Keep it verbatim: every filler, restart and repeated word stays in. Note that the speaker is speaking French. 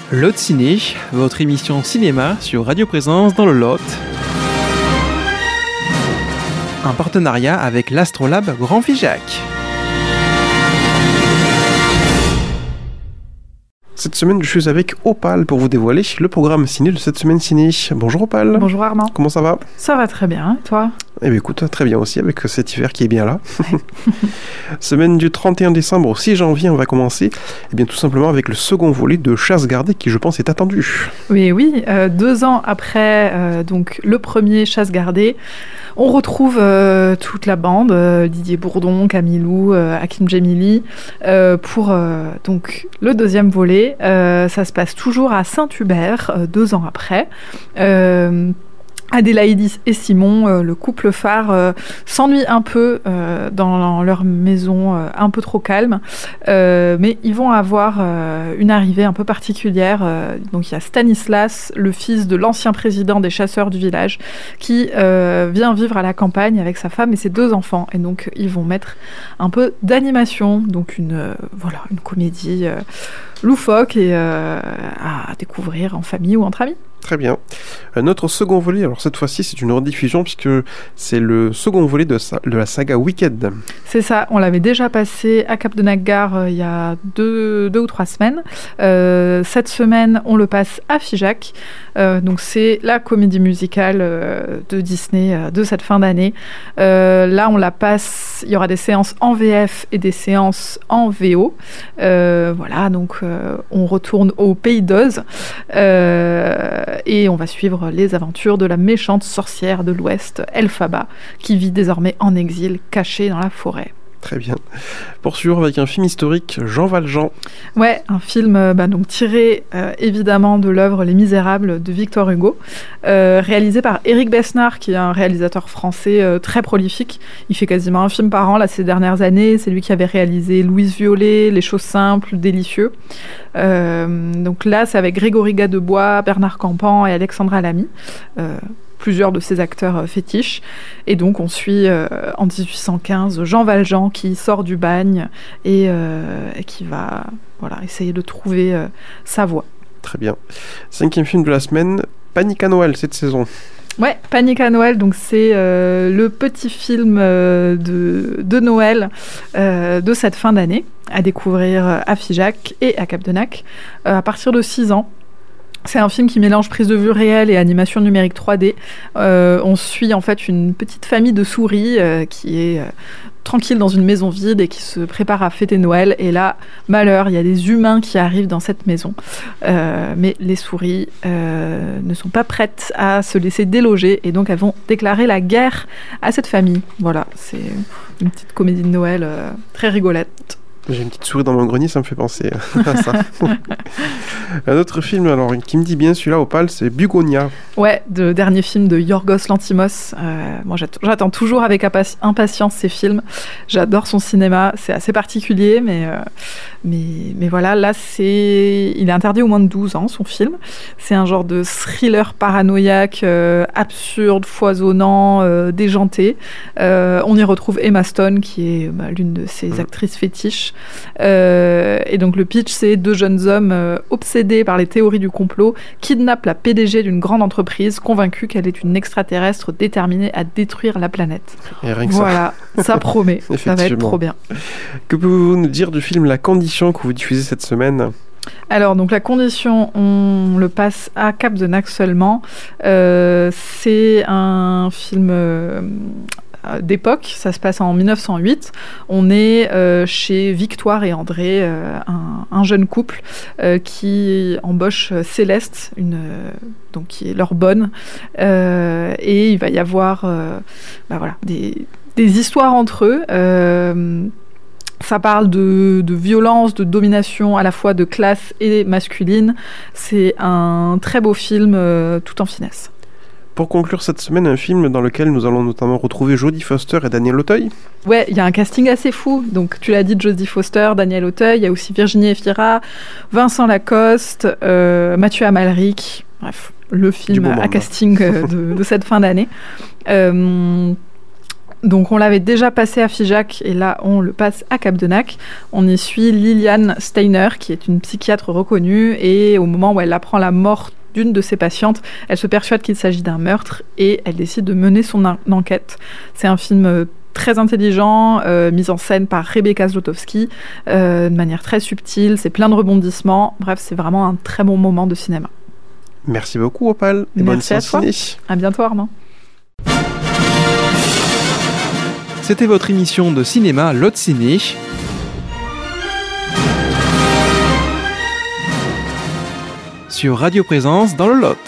Lot Ciné, votre émission cinéma sur Radio Présence dans le Lot. Un partenariat avec l'Astrolabe Grand Figeac. Cette semaine, je suis avec Opal pour vous dévoiler le programme ciné de cette semaine ciné. Bonjour Opal. Bonjour Armand. Comment ça va ? Ça va très bien, toi ? Eh bien écoute, très bien aussi avec cet hiver qui est bien là. Ouais. Semaine du trente et un décembre au six janvier, on va commencer eh bien, tout simplement avec le second volet de Chasse gardée qui je pense est attendu. Oui, oui, euh, deux ans après euh, donc, le premier Chasse gardée, on retrouve euh, toute la bande, euh, Didier Bourdon, Camille Lou, euh, Hakim Djemili, euh, pour euh, donc, le deuxième volet. Euh, ça se passe toujours à Saint-Hubert, euh, deux ans après. Euh, Adélaïde et Simon, euh, le couple phare, euh, s'ennuie un peu euh, dans leur maison euh, un peu trop calme, euh, mais ils vont avoir euh, une arrivée un peu particulière. Euh, donc il y a Stanislas, le fils de l'ancien président des chasseurs du village, qui euh, vient vivre à la campagne avec sa femme et ses deux enfants. Et donc ils vont mettre un peu d'animation, donc une, euh, voilà, une comédie euh, loufoque et euh, à découvrir en famille ou entre amis. Très bien. Notre second volet, alors cette fois-ci c'est une rediffusion puisque c'est le second volet de, sa- de la saga Wicked. C'est ça, on l'avait déjà passé à Cap-de-Nacgar euh, il y a deux, deux ou trois semaines. Euh, cette semaine, on le passe à Figeac. Euh, donc c'est la comédie musicale euh, de Disney euh, de cette fin d'année. Euh, là, on la passe, il y aura des séances en V F et des séances en V O. Euh, voilà, donc euh, on retourne au Pays d'Oz. Euh, et on va suivre les aventures de la méchante sorcière de l'Ouest, Elphaba, qui vit désormais en exil, cachée dans la forêt. Très bien. Poursuivre avec un film historique, Jean Valjean. Ouais, un film euh, bah, donc, tiré euh, évidemment de l'œuvre Les Misérables de Victor Hugo, euh, réalisé par Éric Besnard, qui est un réalisateur français euh, très prolifique. Il fait quasiment un film par an là, ces dernières années. C'est lui qui avait réalisé Louise Violet, Les Choses Simples, Délicieux. Euh, donc là, c'est avec Grégory Gadebois, Bernard Campan et Alexandra Lamy. Euh, plusieurs de ses acteurs euh, fétiches. Et donc, on suit euh, en dix-huit cent quinze Jean Valjean qui sort du bagne et, euh, et qui va voilà, essayer de trouver euh, sa voie. Très bien. Cinquième film de la semaine, Panique à Noël cette saison. Ouais, Panique à Noël, donc c'est euh, le petit film euh, de, de Noël euh, de cette fin d'année, à découvrir à Figeac et à Cap-de-Nac, euh, à partir de six ans. C'est un film qui mélange prise de vue réelle et animation numérique trois D. Euh, on suit en fait une petite famille de souris euh, qui est euh, tranquille dans une maison vide et qui se prépare à fêter Noël. Et là, malheur, il y a des humains qui arrivent dans cette maison. Euh, mais les souris euh, ne sont pas prêtes à se laisser déloger et donc elles vont déclarer la guerre à cette famille. Voilà, c'est une petite comédie de Noël euh, très rigolette. J'ai une petite souris dans mon grenier, ça me fait penser à ça. Un autre film alors, qui me dit bien celui-là, Opal, c'est Bugonia. Ouais, le dernier film de Yorgos Lanthimos. Euh, moi, j'attends, j'attends toujours avec impatience ces films. J'adore son cinéma, c'est assez particulier, mais, euh, mais, mais voilà, là, c'est... il est interdit au moins de douze ans, son film. C'est un genre de thriller paranoïaque, euh, absurde, foisonnant, euh, déjanté. Euh, on y retrouve Emma Stone, qui est bah, l'une de ses mmh. actrices fétiches. Euh, et donc le pitch, c'est deux jeunes hommes euh, obsédés par les théories du complot kidnappent la P D G d'une grande entreprise, convaincus qu'elle est une extraterrestre déterminée à détruire la planète. Et rien que voilà, ça, ça promet, ça va être trop bien. Que pouvez-vous nous dire du film La Condition que vous diffusez cette semaine ? Alors, donc La Condition, on le passe à Cap-de-Nac seulement. Euh, c'est un film... Euh, d'époque, ça se passe en dix-neuf cent huit. On est euh, chez Victoire et André, euh, un, un jeune couple euh, qui embauche Céleste, une, euh, donc qui est leur bonne, euh, et il va y avoir euh, bah voilà, des, des histoires entre eux. Euh, Ça parle de, de violence, de domination à la fois de classe et masculine. C'est un très beau film euh, tout en finesse. Pour conclure cette semaine, un film dans lequel nous allons notamment retrouver Jodie Foster et Daniel Auteuil. Ouais, il y a un casting assez fou. Donc, tu l'as dit, Jodie Foster, Daniel Auteuil, il y a aussi Virginie Efira, Vincent Lacoste, euh, Mathieu Amalric. Bref, le film à casting euh, de, de cette fin d'année. Euh, Donc on l'avait déjà passé à Figeac et là on le passe à Capdenac. On y suit Liliane Steiner qui est une psychiatre reconnue et au moment où elle apprend la mort d'une de ses patientes, elle se persuade qu'il s'agit d'un meurtre et elle décide de mener son en- enquête. C'est un film euh, très intelligent, euh, mis en scène par Rebecca Zlotowski, euh, de manière très subtile, c'est plein de rebondissements. Bref, c'est vraiment un très bon moment de cinéma. Merci beaucoup, Opal. Et bonne Merci à séance toi. ciné. À bientôt Armand. C'était votre émission de cinéma Lot Ciné. Sur Radio Présence dans le Lot.